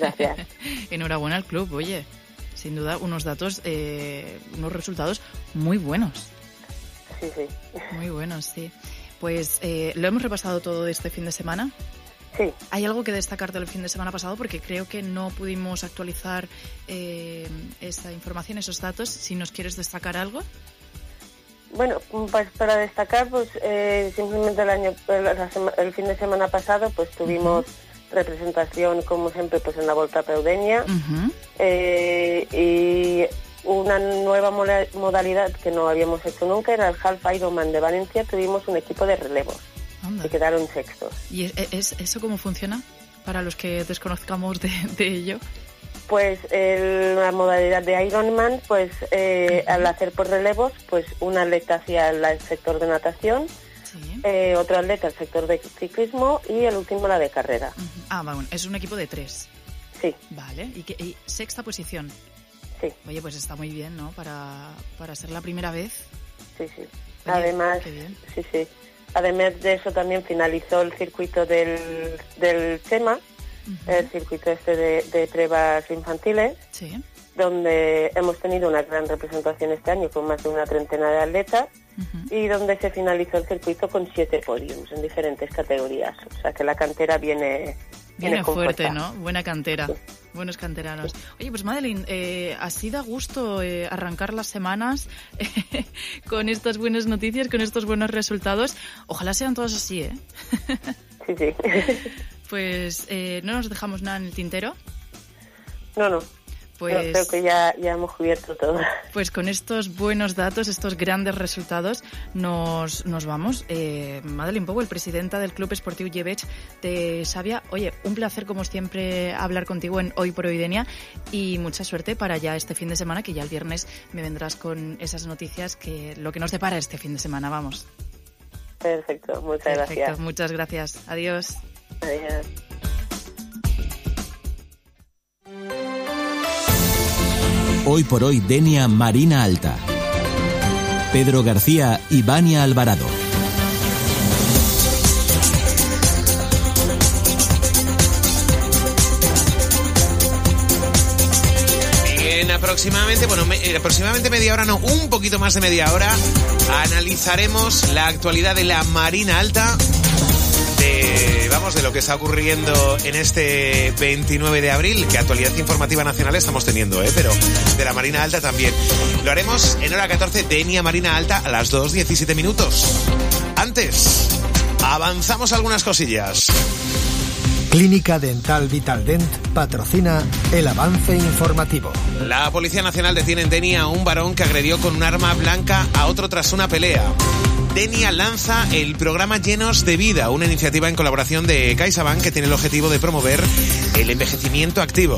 Gracias. Enhorabuena al club, oye. Sin duda, unos datos, unos resultados muy buenos. Sí. Muy buenos, sí. Pues, ¿lo hemos repasado todo este fin de semana? Sí. ¿Hay algo que destacar del fin de semana pasado? Porque creo que no pudimos actualizar esa información, esos datos. Si nos quieres destacar algo. Bueno, pues para destacar, pues simplemente el fin de semana pasado, pues tuvimos representación, como siempre, pues en la Volta a Peudenia, y una nueva modalidad que no habíamos hecho nunca era el Half Ironman de Valencia. Tuvimos un equipo de relevos. Anda. Que quedaron sextos. ¿Y eso cómo funciona? Para los que desconozcamos de ello. Pues la modalidad de Ironman, pues al hacer por relevos, pues un atleta hacia el sector de natación, otro atleta el sector de ciclismo y el último la de carrera. Bueno, es un equipo de 3. Sí. Vale, y sexta posición. Sí. Oye, pues está muy bien, ¿no? Para ser la primera vez. Sí. Oye, además, qué bien. Sí. Además de eso también finalizó el circuito del CEMA, el circuito de pruebas infantiles, donde hemos tenido una gran representación este año con más de una treintena de atletas y donde se finalizó el circuito con 7 podiums en diferentes categorías. O sea que la cantera viene fuerte, fuerza. ¿no? Buena cantera. Sí. Buenos canteranos. Sí. Oye, pues Madeline, así da gusto arrancar las semanas con estas buenas noticias, con estos buenos resultados. Ojalá sean todos así, ¿eh? Sí. Pues no nos dejamos nada en el tintero. No. Pues, creo que ya hemos cubierto todo. Pues con estos buenos datos, estos grandes resultados, nos vamos. Madeline Powell, presidenta del Club Esportiu Llebeig de Xàbia. Oye, un placer como siempre hablar contigo en Hoy por Hoy Denia y mucha suerte para ya este fin de semana, que ya el viernes me vendrás con esas noticias, que lo que nos depara este fin de semana, vamos. Perfecto, muchas gracias. Muchas gracias. Adiós. Adiós. Hoy por Hoy Denia Marina Alta. Pedro García y Vania Alvarado. Aproximadamente media hora, no, un poquito más de media hora, analizaremos la actualidad de la Marina Alta, de lo que está ocurriendo en este 29 de abril, que actualidad informativa nacional estamos teniendo, pero de la Marina Alta también. Lo haremos en hora 14, Denia Marina Alta, a las 2:17 minutos. Antes, avanzamos algunas cosillas. Clínica Dental Vitaldent patrocina el avance informativo. La Policía Nacional detiene en Denia a un varón que agredió con un arma blanca a otro tras una pelea. Denia lanza el programa Llenos de Vida, una iniciativa en colaboración de CaixaBank que tiene el objetivo de promover el envejecimiento activo.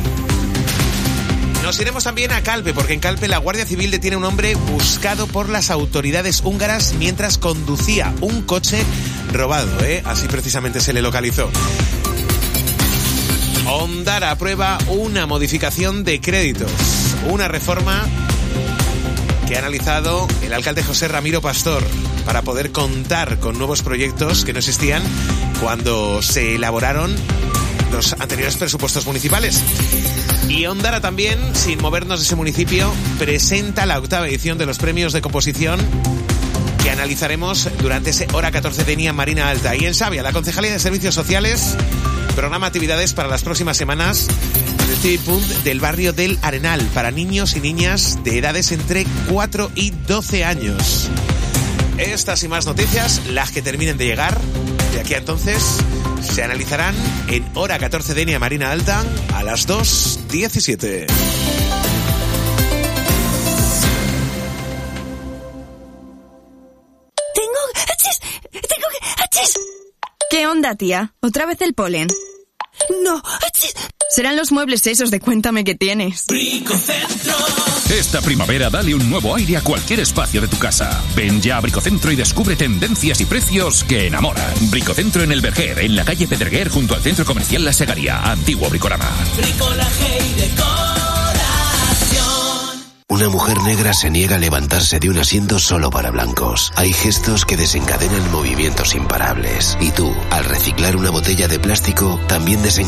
Nos iremos también a Calpe, porque en Calpe la Guardia Civil detiene a un hombre buscado por las autoridades húngaras mientras conducía un coche robado, Así precisamente se le localizó. Ondara aprueba una modificación de créditos, una reforma que ha analizado el alcalde José Ramiro Pastor para poder contar con nuevos proyectos que no existían cuando se elaboraron los anteriores presupuestos municipales. Y Ondara también, sin movernos de ese municipio, presenta la 8ª edición de los premios de composición que analizaremos durante ese hora 14 de Denia Marina Alta. Y en Xàbia, la Concejalía de Servicios Sociales programa actividades para las próximas semanas en el TV Punt del barrio del Arenal para niños y niñas de edades entre 4 y 12 años. Estas y más noticias, las que terminen de llegar, de aquí a entonces, se analizarán en hora 14 de Denia Marina Alta a las 2:17. ¿Qué onda, tía? ¿Otra vez el polen? No. Serán los muebles esos de Cuéntame qué tienes. Bricocentro. Esta primavera dale un nuevo aire a cualquier espacio de tu casa. Ven ya a Bricocentro y descubre tendencias y precios que enamoran. Bricocentro en el Verger, en la calle Pedreguer, junto al Centro Comercial La Segaria, antiguo Bricorama. Bricolaje y decoración. Una mujer negra se niega a levantarse de un asiento solo para blancos. Hay gestos que desencadenan movimientos imparables. Y tú, al reciclar una botella de plástico, también desencadenas